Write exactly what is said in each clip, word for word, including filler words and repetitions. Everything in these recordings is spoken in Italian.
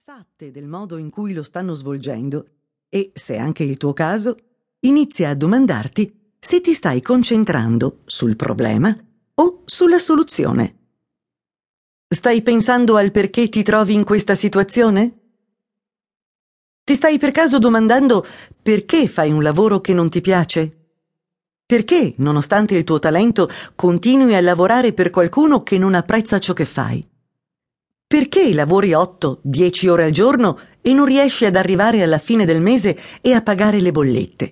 soddisfatte del modo in cui lo stanno svolgendo e, se è anche il tuo caso, inizia a domandarti se ti stai concentrando sul problema o sulla soluzione. Stai pensando al perché ti trovi in questa situazione? Ti stai per caso domandando perché fai un lavoro che non ti piace? Perché, nonostante il tuo talento, continui a lavorare per qualcuno che non apprezza ciò che fai? Perché lavori otto dieci ore al giorno e non riesci ad arrivare alla fine del mese e a pagare le bollette?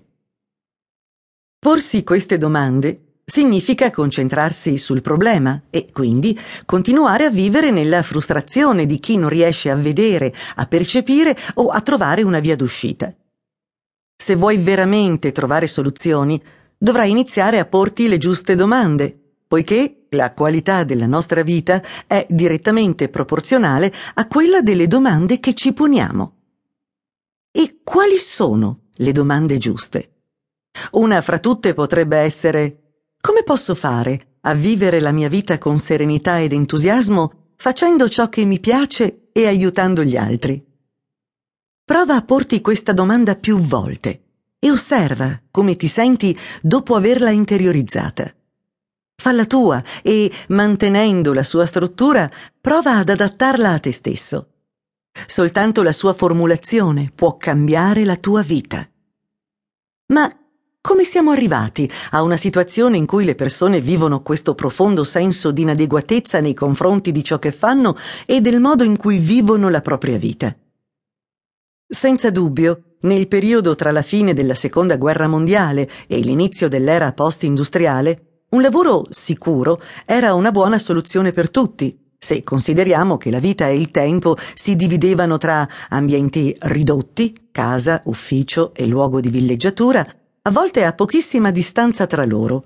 Porsi queste domande significa concentrarsi sul problema e quindi continuare a vivere nella frustrazione di chi non riesce a vedere, a percepire o a trovare una via d'uscita. Se vuoi veramente trovare soluzioni, dovrai iniziare a porti le giuste domande, poiché la qualità della nostra vita è direttamente proporzionale a quella delle domande che ci poniamo. E quali sono le domande giuste? Una fra tutte potrebbe essere: come posso fare a vivere la mia vita con serenità ed entusiasmo, facendo ciò che mi piace e aiutando gli altri? Prova a porti questa domanda più volte e osserva come ti senti dopo averla interiorizzata. Falla tua e, mantenendo la sua struttura, prova ad adattarla a te stesso. Soltanto la sua formulazione può cambiare la tua vita. Ma come siamo arrivati a una situazione in cui le persone vivono questo profondo senso di inadeguatezza nei confronti di ciò che fanno e del modo in cui vivono la propria vita? Senza dubbio, nel periodo tra la fine della Seconda Guerra Mondiale e l'inizio dell'era post-industriale, un lavoro sicuro era una buona soluzione per tutti, se consideriamo che la vita e il tempo si dividevano tra ambienti ridotti, casa, ufficio e luogo di villeggiatura, a volte a pochissima distanza tra loro.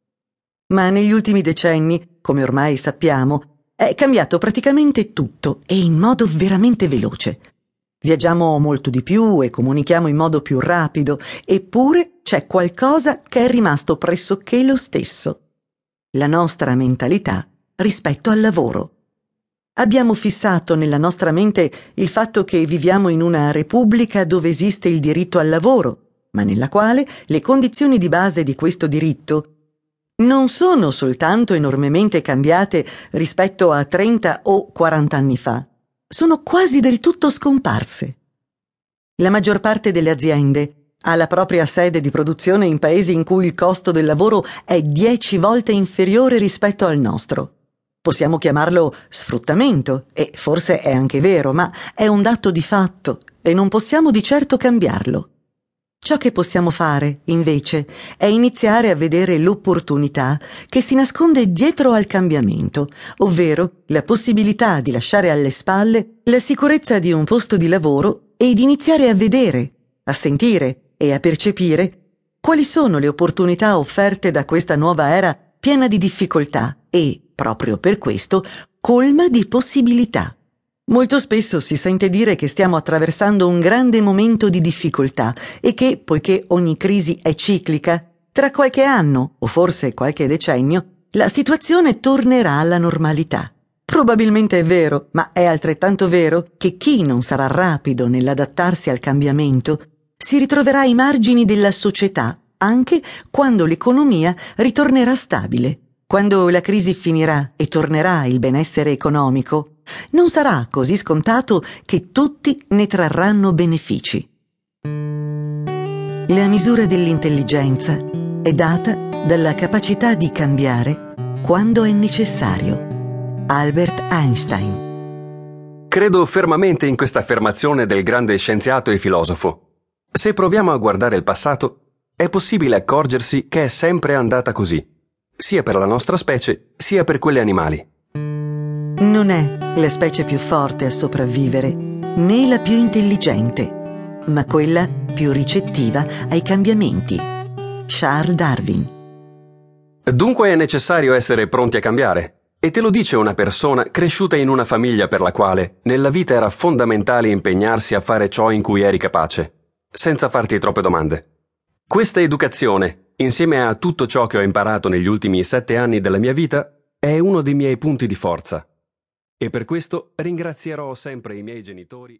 Ma negli ultimi decenni, come ormai sappiamo, è cambiato praticamente tutto e in modo veramente veloce. Viaggiamo molto di più e comunichiamo in modo più rapido, eppure c'è qualcosa che è rimasto pressoché lo stesso: la nostra mentalità rispetto al lavoro. Abbiamo fissato nella nostra mente il fatto che viviamo in una repubblica dove esiste il diritto al lavoro, ma nella quale le condizioni di base di questo diritto non sono soltanto enormemente cambiate rispetto a trenta o quaranta anni fa, sono quasi del tutto scomparse. La maggior parte delle aziende ha la propria sede di produzione in paesi in cui il costo del lavoro è dieci volte inferiore rispetto al nostro. Possiamo chiamarlo sfruttamento, e forse è anche vero, ma è un dato di fatto e non possiamo di certo cambiarlo. Ciò che possiamo fare, invece, è iniziare a vedere l'opportunità che si nasconde dietro al cambiamento, ovvero la possibilità di lasciare alle spalle la sicurezza di un posto di lavoro e di iniziare a vedere, a sentire e a percepire quali sono le opportunità offerte da questa nuova era piena di difficoltà e, proprio per questo, colma di possibilità. Molto spesso si sente dire che stiamo attraversando un grande momento di difficoltà e che, poiché ogni crisi è ciclica, tra qualche anno, o forse qualche decennio, la situazione tornerà alla normalità. Probabilmente è vero, ma è altrettanto vero che chi non sarà rapido nell'adattarsi al cambiamento si ritroverà ai margini della società anche quando l'economia ritornerà stabile. Quando la crisi finirà e tornerà il benessere economico, non sarà così scontato che tutti ne trarranno benefici. La misura dell'intelligenza è data dalla capacità di cambiare quando è necessario. Albert Einstein. Credo fermamente in questa affermazione del grande scienziato e filosofo. Se proviamo a guardare il passato, è possibile accorgersi che è sempre andata così, sia per la nostra specie, sia per quelle animali. Non è la specie più forte a sopravvivere, né la più intelligente, ma quella più ricettiva ai cambiamenti. Charles Darwin. Dunque è necessario essere pronti a cambiare, e te lo dice una persona cresciuta in una famiglia per la quale nella vita era fondamentale impegnarsi a fare ciò in cui eri capace, senza farti troppe domande. Questa educazione, insieme a tutto ciò che ho imparato negli ultimi sette anni della mia vita, è uno dei miei punti di forza. E per questo ringrazierò sempre i miei genitori.